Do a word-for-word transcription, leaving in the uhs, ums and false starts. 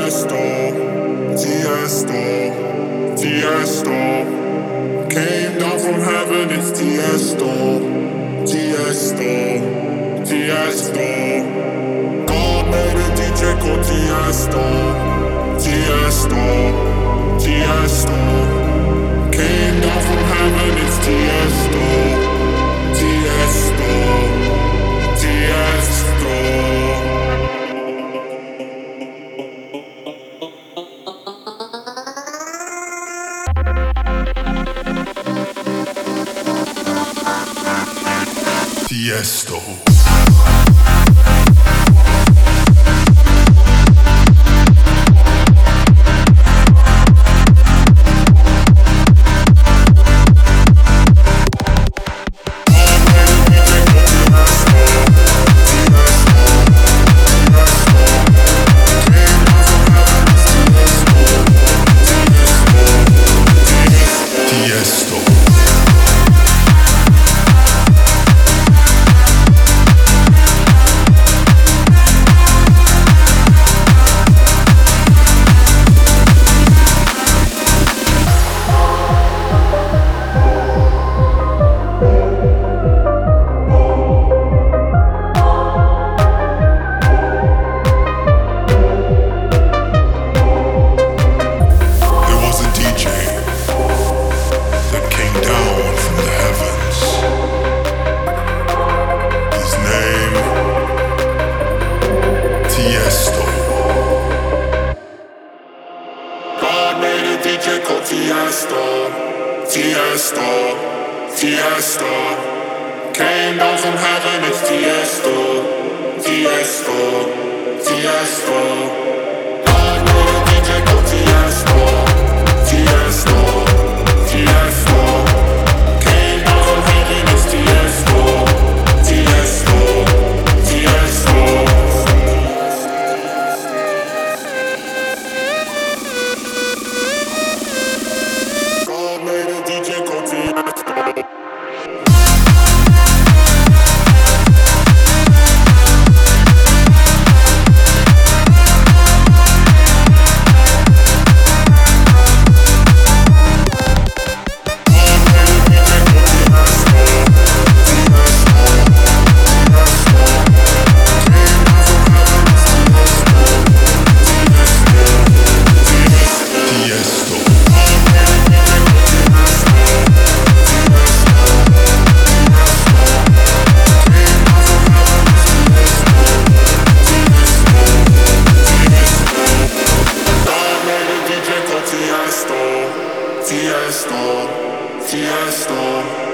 Tiesto, Tiesto, Tiesto. Came down from heaven, it's Tiesto, Tiesto, Tiesto. God made a D J called Tiesto, Tiesto, Tiesto. Came down from heaven, it's Tiesto, Tiesto, Tiesto. Tiesto. Tiesto, Tiesto, Tiesto. Came down from heaven, it's Tiesto, Tiesto, Tiesto. God made a D J called Tiesto, Tiesto, Tiesto. Came down from heaven, it's Tiesto, Tiesto, Tiesto. God made a D J called Tiesto. Tiesto, Tiesto, Tiesto.